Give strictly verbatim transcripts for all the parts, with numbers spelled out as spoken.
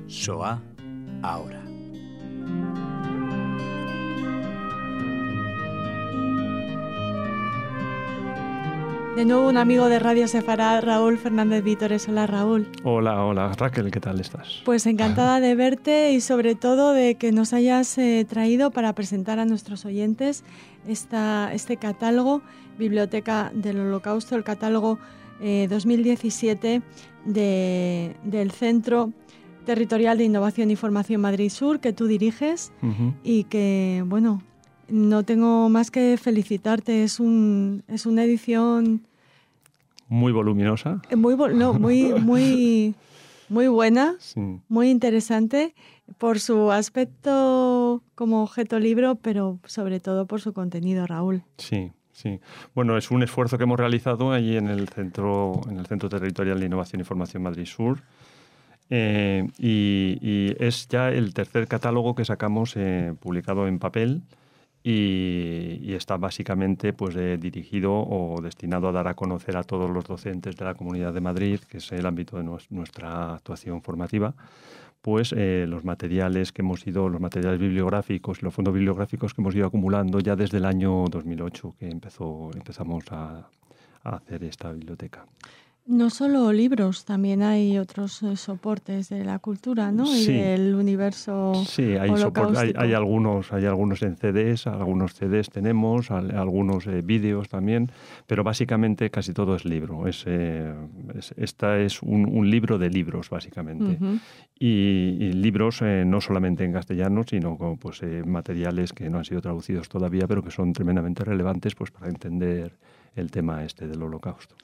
Shoah ahora. De nuevo un amigo de Radio Sefarad, Raúl Fernández Vítores. Hola, Raúl. Hola, hola, Raquel, ¿qué tal estás? Pues encantada de verte y sobre todo de que nos hayas eh, traído para presentar a nuestros oyentes esta, este catálogo, Biblioteca del Holocausto, el catálogo eh, dos mil diecisiete de, del Centro Territorial de Innovación y Formación Madrid Sur, que tú diriges, uh-huh. y que, bueno, no tengo más que felicitarte. Es un es una edición muy voluminosa, muy no, muy muy muy buena, sí. Muy interesante por su aspecto como objeto libro, pero sobre todo por su contenido, Raúl. Sí. Sí, bueno, es un esfuerzo que hemos realizado allí en el centro en el Centro Territorial de Innovación y Formación Madrid Sur. Eh, y, y es ya el tercer catálogo que sacamos eh, publicado en papel. Y, y está básicamente pues, eh, dirigido o destinado a dar a conocer a todos los docentes de la Comunidad de Madrid, que es el ámbito de no, nuestra actuación formativa, pues eh, los materiales que hemos ido, los materiales bibliográficos y los fondos bibliográficos que hemos ido acumulando ya desde el año dos mil ocho, que empezó, empezamos a, a hacer esta biblioteca. No solo libros, también hay otros eh, soportes de la cultura, ¿no? Sí. Y del universo Sí, hay, soport, hay, hay algunos, hay algunos en C Ds, algunos C Ds tenemos, algunos eh, vídeos también, pero básicamente casi todo es libro. Es, eh, es, esta es un, un libro de libros, básicamente. Uh-huh. Y, y libros eh, no solamente en castellano, sino como, pues, eh, materiales que no han sido traducidos todavía, pero que son tremendamente relevantes pues, para entender el tema este del Holocausto.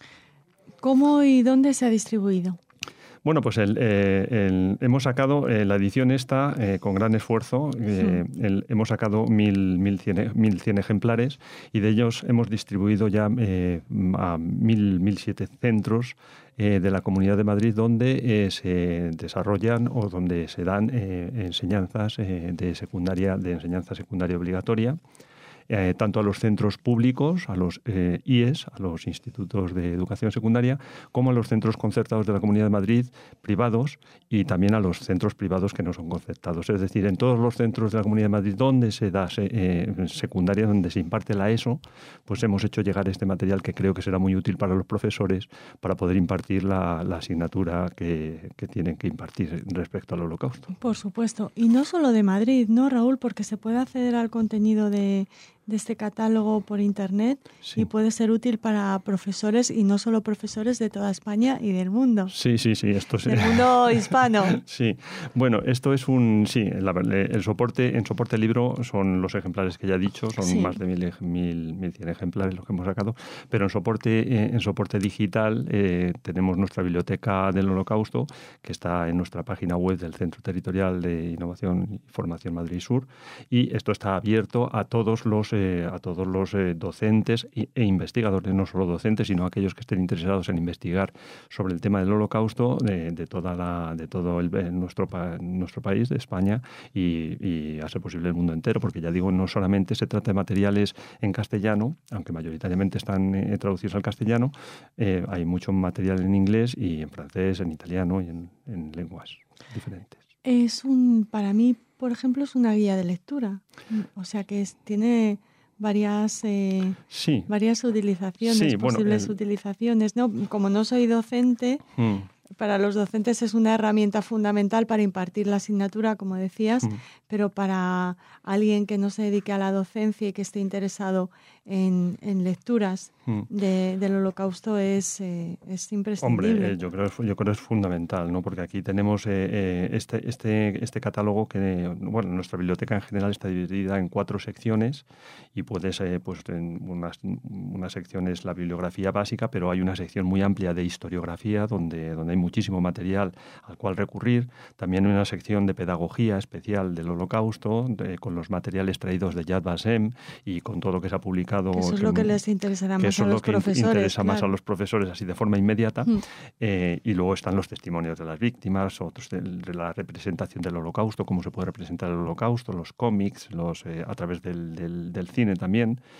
¿Cómo y dónde se ha distribuido? Bueno, pues el, eh, el, hemos sacado eh, la edición esta eh, con gran esfuerzo. Eh, sí. el, hemos sacado mil, mil, cien, mil cien ejemplares y de ellos hemos distribuido ya eh, a mil, mil siete centros eh, de la Comunidad de Madrid donde eh, se desarrollan o donde se dan eh, enseñanzas eh, de secundaria, de enseñanza secundaria obligatoria. Eh, tanto a los centros públicos, a los eh, I E S, a los institutos de educación secundaria, como a los centros concertados de la Comunidad de Madrid, privados, y también a los centros privados que no son concertados. Es decir, en todos los centros de la Comunidad de Madrid donde se da eh, secundaria, donde se imparte la ESO, pues hemos hecho llegar este material que creo que será muy útil para los profesores para poder impartir la, la asignatura que, que tienen que impartir respecto al Holocausto. Por supuesto. Y no solo de Madrid, ¿no, Raúl? Porque se puede acceder al contenido de... de este catálogo por internet, sí. Y puede ser útil para profesores y no solo profesores de toda España y del mundo. Sí, sí, sí. Esto es... Del mundo hispano. Sí. Bueno, esto es un... Sí, el, el soporte, en soporte libro son los ejemplares que ya he dicho, son sí. más de mil, mil, mil cien ejemplares los que hemos sacado, pero en soporte, eh, en soporte digital eh, tenemos nuestra biblioteca del Holocausto, que está en nuestra página web del Centro Territorial de Innovación y Formación Madrid Sur, y esto está abierto a todos los Eh, a todos los eh, docentes e, e investigadores, no solo docentes, sino aquellos que estén interesados en investigar sobre el tema del Holocausto de, de toda la, de todo el, nuestro, nuestro país, de España, y, y a ser posible el mundo entero, porque ya digo, no solamente se trata de materiales en castellano, aunque mayoritariamente están eh, traducidos al castellano, eh, hay mucho material en inglés y en francés, en italiano y en, en lenguas diferentes. Es un, para mí, por ejemplo, es una guía de lectura. O sea que es, tiene varias, eh, sí. varias utilizaciones, sí, posibles bueno, el... utilizaciones, ¿no? Como no soy docente, mm. para los docentes es una herramienta fundamental para impartir la asignatura, como decías, mm. pero para alguien que no se dedique a la docencia y que esté interesado en, en lecturas mm. de, del Holocausto es, eh, es imprescindible. Hombre, eh, yo creo yo creo es fundamental, ¿no? Porque aquí tenemos eh, eh, este, este, este catálogo que, bueno, nuestra biblioteca en general está dividida en cuatro secciones y puedes, eh, pues, en unas, una sección es la bibliografía básica, pero hay una sección muy amplia de historiografía donde, donde hay muchísimo material al cual recurrir. También hay una sección de pedagogía especial del Holocausto, de, con los materiales traídos de Yad Vashem y con todo lo que se ha publicado. Que eso es lo que les interesará más a los profesores. Que eso es lo que interesa claro. más a los profesores así de forma inmediata. Mm. Eh, y luego están los testimonios de las víctimas, otros de, de la representación del Holocausto, cómo se puede representar el Holocausto, los cómics, los, eh, a través del, del, del cine también.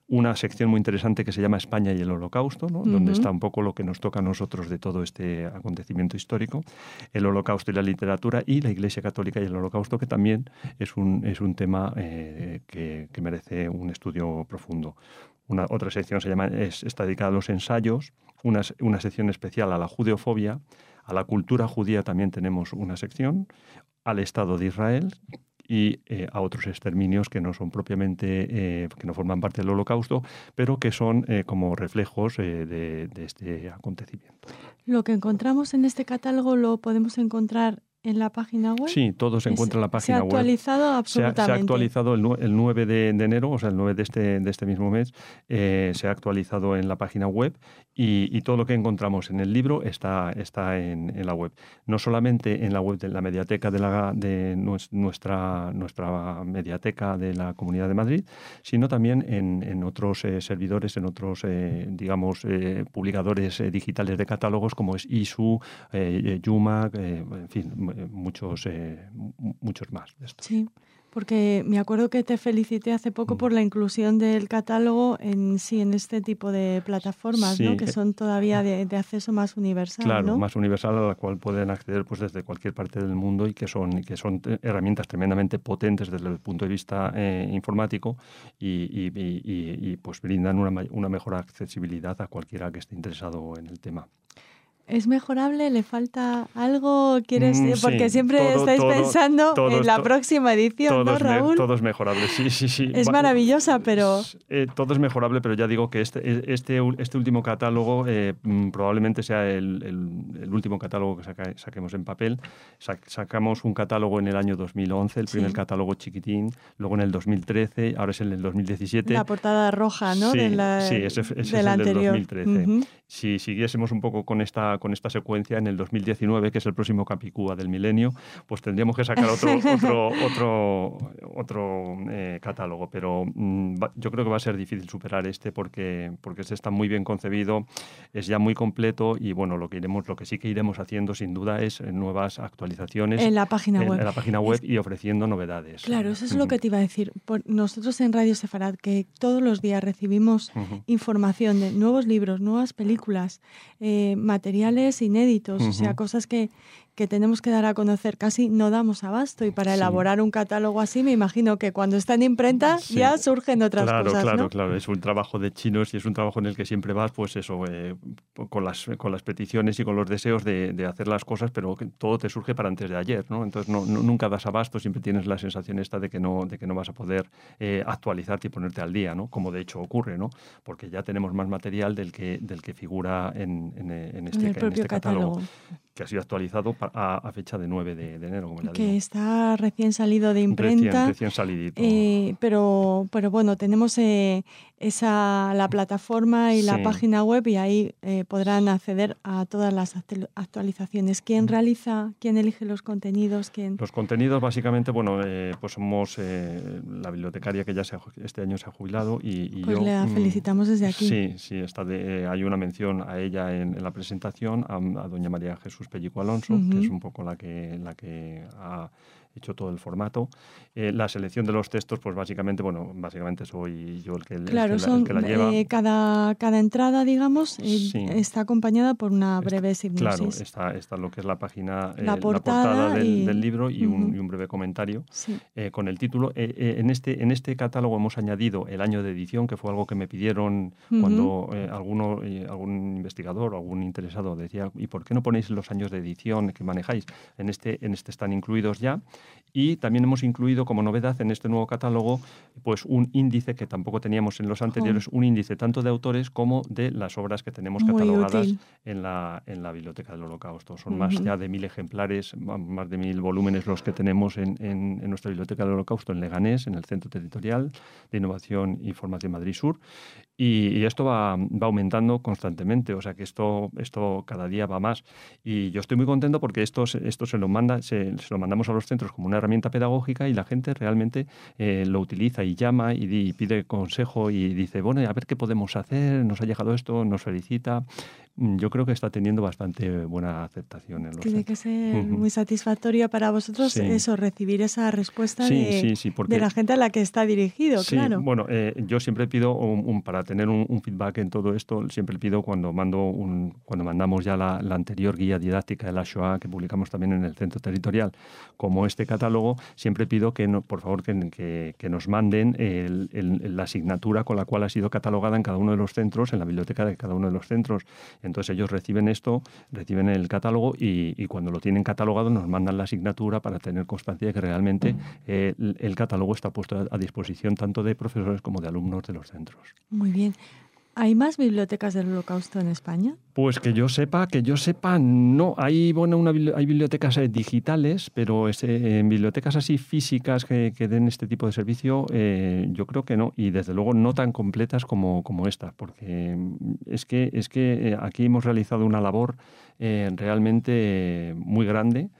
una sección muy interesante que se llama España y el Holocausto, ¿no? Uh-huh. Donde está un poco lo que nos toca a nosotros de todo este acontecimiento histórico, el Holocausto y la literatura, y la Iglesia Católica y el Holocausto, que también es un, es un tema eh, que, que merece un estudio profundo. Una, otra sección se llama, es, está dedicada a los ensayos, una, una sección especial a la judeofobia, a la cultura judía también tenemos una sección, al Estado de Israel y eh, a otros exterminios que no son propiamente, eh, que no forman parte del Holocausto, pero que son eh, como reflejos eh, de, de este acontecimiento. Lo que encontramos en este catálogo lo podemos encontrar en la página web. Sí, todo se encuentra en la página web. Se ha actualizado web. absolutamente. Se ha, se ha actualizado el, el nueve de, de enero, o sea, el nueve de este, de este mismo mes, eh, se ha actualizado en la página web y, y todo lo que encontramos en el libro está, está en, en la web. No solamente en la web de la mediateca de, la, de nuestra, nuestra mediateca de la Comunidad de Madrid, sino también en, en otros eh, servidores, en otros, eh, digamos, eh, publicadores eh, digitales de catálogos como es ISU, eh, Yumac, eh, en fin, muchos eh, muchos más de estos. Sí, porque me acuerdo que te felicité hace poco mm. por la inclusión del catálogo en sí en este tipo de plataformas, sí, ¿no? Que son todavía de, de acceso más universal. Claro, ¿no? más universal, a la cual pueden acceder pues desde cualquier parte del mundo y que son que son herramientas tremendamente potentes desde el punto de vista eh, informático y, y, y, y, y pues brindan una, una mejor accesibilidad a cualquiera que esté interesado en el tema. ¿Es mejorable? ¿Le falta algo? ¿Quieres? Mm, Porque sí, siempre todo, estáis todo, pensando todo, en la to, próxima edición, ¿no, Raúl? Me, todo es mejorable, sí, sí, sí. Es maravillosa, pero... Eh, todo es mejorable, pero ya digo que este, este, este último catálogo eh, probablemente sea el, el, el último catálogo que saca, saquemos en papel. Sa sacamos un catálogo en el año dos mil once, el primer sí. catálogo chiquitín, luego en el dos mil trece, ahora es en el dos mil diecisiete. La portada roja, ¿no? Sí, de la, sí ese, ese es del el anterior. del dos mil trece. Uh-huh. Si siguiésemos un poco con esta, con esta secuencia, en el dos mil diecinueve, que es el próximo Capicúa del milenio, pues tendríamos que sacar otro, otro, otro, otro eh, catálogo. Pero mmm, va, yo creo que va a ser difícil superar este porque, porque este está muy bien concebido, es ya muy completo y bueno, lo que iremos, lo que sí que iremos haciendo sin duda es nuevas actualizaciones en la página en, web, en la página web es... y ofreciendo novedades. Claro, eso es uh-huh. lo que te iba a decir. Por nosotros en Radio Sefarad, que todos los días recibimos uh-huh. información de nuevos libros, nuevas películas, eh, materiales inéditos, uh-huh. o sea, cosas que, que tenemos que dar a conocer, casi no damos abasto y para sí. elaborar un catálogo así me imagino que cuando está en imprenta sí. ya surgen otras claro, cosas, Claro, ¿no? claro, es un trabajo de chinos y es un trabajo en el que siempre vas, pues eso, eh, con, las, con las peticiones y con los deseos de, de hacer las cosas, pero que todo te surge para antes de ayer, ¿no? Entonces no, no, nunca das abasto, siempre tienes la sensación esta de que no, de que no vas a poder eh, actualizarte y ponerte al día, ¿no? Como de hecho ocurre, ¿no? Porque ya tenemos más material del que, del que figura en, en, en este, en el propio en este catálogo. catálogo. Que ha sido actualizado a, a fecha de nueve de enero, como ya que digo. Está recién salido de imprenta. Recién, recién salidito. Eh, pero, pero bueno, tenemos eh, esa, la plataforma y sí. la página web y ahí eh, podrán acceder a todas las actualizaciones. ¿Quién realiza, quién elige los contenidos? ¿Quién? Los contenidos, básicamente, bueno, eh, pues somos eh, la bibliotecaria que ya se ha, este año se ha jubilado y, y pues yo... le felicitamos desde aquí. Sí, sí, está de, eh, hay una mención a ella en, en la presentación, a, a doña María Jesús Pellico Alonso, uh-huh. que es un poco la que, la que ha hecho todo el formato. Eh, la selección de los textos, pues básicamente, bueno, básicamente soy yo el que, claro, el que, son, la, el que la lleva. Eh, cada, cada entrada, digamos, eh, sí. está acompañada por una breve está, hipnosis. Claro, está, está lo que es la página, la eh, portada, la portada del, y... del libro y, uh-huh. un, y un breve comentario sí. eh, con el título. Eh, eh, en, este, en este catálogo hemos añadido el año de edición, que fue algo que me pidieron uh-huh. cuando eh, alguno, eh, algún investigador o algún interesado decía, ¿y por qué no ponéis los años de edición que manejáis? En este, en este están incluidos ya. Y también hemos incluido como novedad en este nuevo catálogo pues un índice que tampoco teníamos en los anteriores, oh. un índice tanto de autores como de las obras que tenemos Muy catalogadas útil. en la, en la Biblioteca del Holocausto. Son uh-huh. más ya de mil ejemplares, más de mil volúmenes los que tenemos en, en, en nuestra Biblioteca del Holocausto en Leganés, en el Centro Territorial de Innovación y Formación Madrid Sur. Y, y esto va, va aumentando constantemente, o sea que esto, esto cada día va más. Y yo estoy muy contento porque esto, esto se, lo manda, se, se lo mandamos a los centros como una herramienta pedagógica y la gente realmente eh, lo utiliza y llama y, y pide consejo y dice, bueno, a ver qué podemos hacer, nos ha llegado esto, nos felicita. yo creo que está teniendo bastante buena aceptación en los Tiene centros. que ser Uh-huh. muy satisfactorio para vosotros sí. eso, recibir esa respuesta sí, de, sí, sí, porque, de la gente a la que está dirigido, sí, claro. Bueno, eh, yo siempre pido, un, un, para tener un, un feedback en todo esto, siempre pido cuando mando un, cuando mandamos ya la, la anterior guía didáctica de la Shoah, que publicamos también en el Centro Territorial, como este catálogo, siempre pido que, no, por favor, que, que, que nos manden el, el, la asignatura con la cual ha sido catalogada en cada uno de los centros, en la biblioteca de cada uno de los centros. Entonces ellos reciben esto, reciben el catálogo y, y cuando lo tienen catalogado nos mandan la asignatura para tener constancia de que realmente eh, el, el catálogo está puesto a, a disposición tanto de profesores como de alumnos de los centros. Muy bien. ¿Hay más bibliotecas del Holocausto en España? Pues que yo sepa, que yo sepa, no. Hay, bueno, una, hay bibliotecas eh, digitales, pero ese, en bibliotecas así físicas que, que den este tipo de servicio, eh, yo creo que no. Y desde luego no tan completas como, como esta, porque es que, es que aquí hemos realizado una labor eh, realmente muy grande.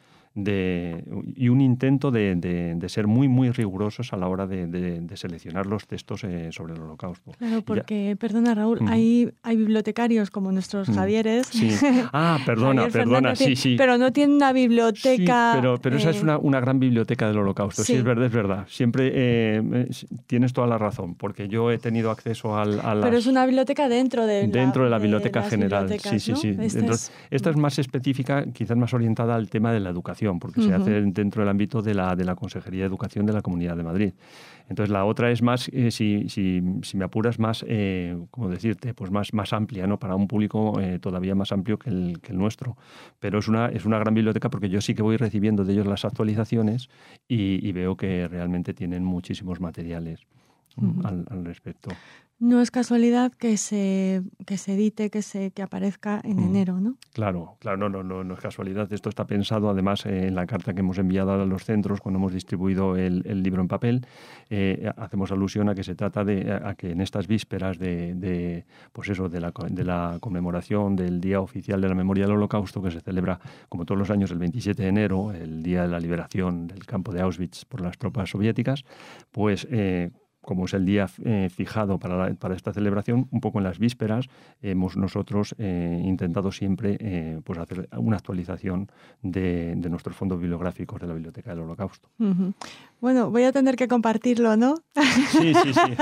De, y un intento de, de, de ser muy, muy rigurosos a la hora de, de, de seleccionar los textos eh, sobre el Holocausto. Claro, porque, ya. perdona Raúl, uh-huh. hay, hay bibliotecarios como nuestros uh-huh. Javieres. Sí. Ah, perdona, Javier perdona, sí, sí. Pero no tienen una biblioteca... Sí, pero, pero eh... esa es una, una gran biblioteca del Holocausto, sí, sí es verdad, es verdad. Siempre eh, tienes toda la razón, porque yo he tenido acceso al, a las... Pero es una biblioteca dentro de la, dentro de la biblioteca de general, sí, sí, ¿no? sí. Esta, Dentro, es... esta es más específica, quizás más orientada al tema de la educación, porque uh-huh. se hace dentro del ámbito de la, de la Consejería de Educación de la Comunidad de Madrid. Entonces la otra es más, eh, si, si, si me apuras, más, eh, ¿cómo decirte? Pues más, más amplia, ¿no? Para un público eh, todavía más amplio que el, que el nuestro. Pero es una, es una gran biblioteca porque yo sí que voy recibiendo de ellos las actualizaciones y, y veo que realmente tienen muchísimos materiales uh-huh. al, al respecto. No es casualidad que se, que se edite, que se que aparezca en mm. enero, ¿no? Claro, claro, no, no, no, no es casualidad. Esto está pensado, además, eh, en la carta que hemos enviado a los centros cuando hemos distribuido el, el libro en papel. Eh, hacemos alusión a que se trata de a que en estas vísperas de, de pues eso, de la, de la conmemoración del Día Oficial de la Memoria del Holocausto, que se celebra, como todos los años, el veintisiete de enero, el Día de la Liberación del campo de Auschwitz por las tropas soviéticas, pues... Eh, como es el día eh, fijado para, la, para esta celebración, un poco en las vísperas, hemos nosotros eh, intentado siempre eh, pues hacer una actualización de, de nuestros fondos bibliográficos de la Biblioteca del Holocausto. Uh-huh. Bueno, voy a tener que compartirlo, ¿no? Sí, sí, sí.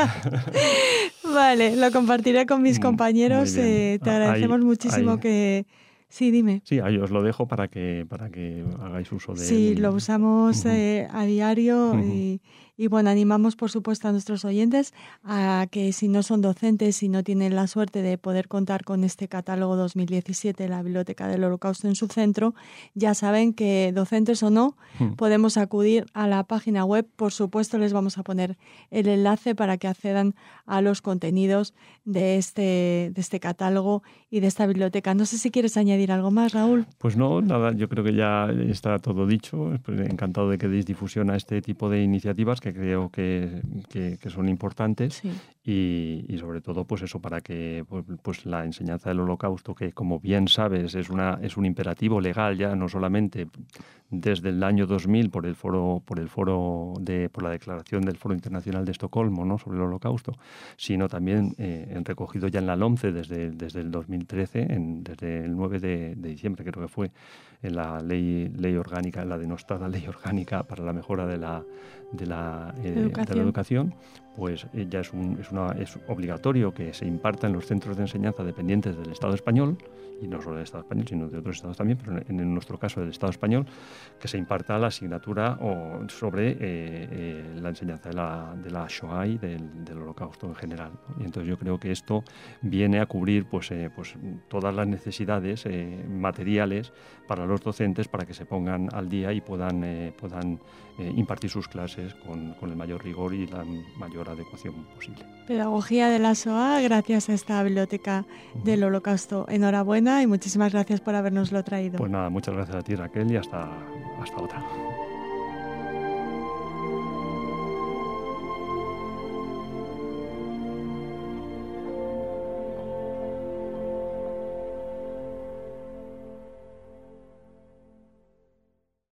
Vale, lo compartiré con mis compañeros. Eh, te agradecemos ahí, muchísimo ahí. que... Sí, dime. Sí, ahí os lo dejo para que, para que hagáis uso de... Sí, lo usamos uh-huh. eh, a diario uh-huh. y, y bueno, animamos por supuesto a nuestros oyentes a que si no son docentes y no tienen la suerte de poder contar con este catálogo dos mil diecisiete de la Biblioteca del Holocausto en su centro, ya saben que docentes o no uh-huh. podemos acudir a la página web. Por supuesto les vamos a poner el enlace para que accedan a los contenidos de este, de este catálogo y de esta biblioteca. No sé si quieres añadir algo más, Raúl. Pues no, nada, yo creo que ya está todo dicho. Encantado de que deis difusión a este tipo de iniciativas que creo que, que, que son importantes sí. y, y sobre todo pues eso para que pues, pues la enseñanza del Holocausto, que como bien sabes es una es un imperativo legal ya no solamente desde el año dos mil por el foro por el foro de por la declaración del Foro Internacional de Estocolmo, ¿no?, sobre el Holocausto, sino también eh, en recogido ya en la LOMCE desde desde el dos mil trece, en, desde el nueve de, de diciembre creo que fue, en la ley ley orgánica, la denostada ley orgánica para la mejora de la de la, eh, de la educación, pues eh, ya es un es una es obligatorio que se imparta en los centros de enseñanza dependientes del Estado español, y no solo del Estado español, sino de otros estados también, pero en, en nuestro caso del Estado español, que se imparta la asignatura o sobre eh, eh, la enseñanza de la, de la Shoah y del, del Holocausto en general, ¿no? Y entonces yo creo que esto viene a cubrir pues, eh, pues todas las necesidades eh, materiales para los docentes para que se pongan al día y puedan, eh, puedan eh, impartir sus clases con, con el mayor rigor y la mayor adecuación posible. Pedagogía de la Shoah gracias a esta Biblioteca uh-huh. del Holocausto. Enhorabuena y muchísimas gracias por habernoslo traído. Pues nada, muchas gracias a ti, Raquel, y hasta, hasta otra.